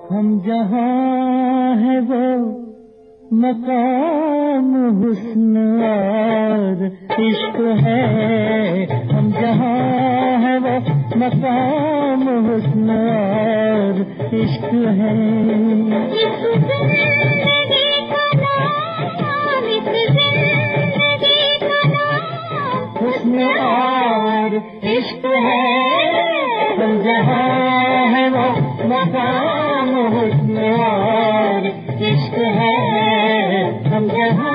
हम जहाँ है वो मकाम हुस्न और इश्क है। हम जहाँ है वो मकाम हुस्न और इश्क है। हुस्न और इश्क है। हम जहाँ है वो मकाम हुस्न और इश्क है। हम जहाँ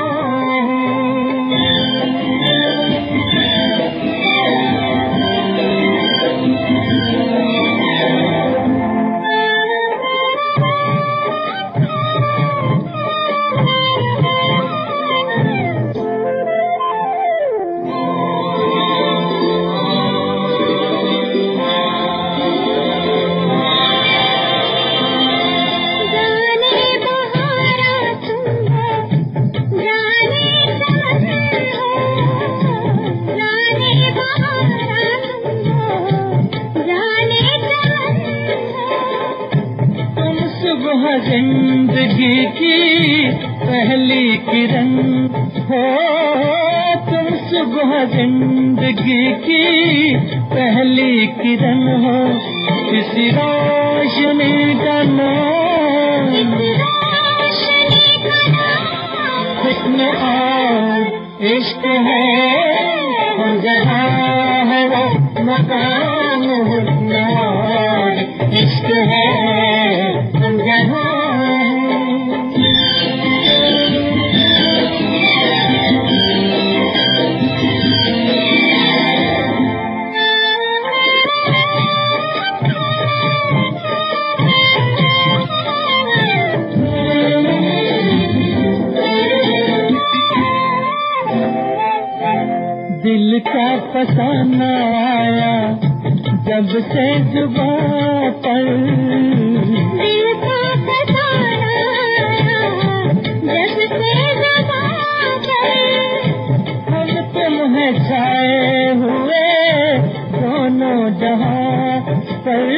जिंदगी की पहली किरण हो। तुम सुबह जिंदगी की पहली किरण हो। किसी रोशनी का नाम हुस्न और इश्क है। हम जहाँ है वो मकाम हुस्न और इश्क है। हम जहाँ दिल का फसाना आया जब से जुबां पर। दिल का फसाना आया जब से जुबां पर। हम तुम हैं छाए हुए दोनों जहां पर।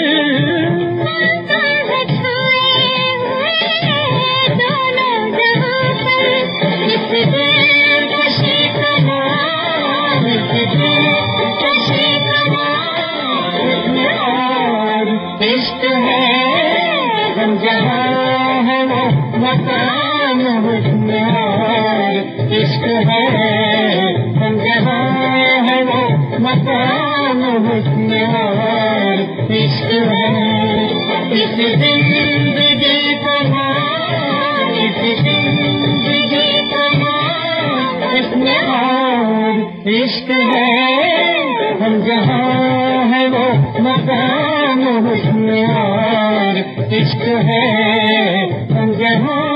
इश्क है। हम जहाँ है वो मकाम हुस्न और इश्क है। हम जहाँ है वो मकाम हुस्न और इश्क है। इस जिंदगी को इस जिंदगी को हुस्न और इश्क है। हम जहाँ है वो मकाम हुस्न और इश्क है। हम जहाँ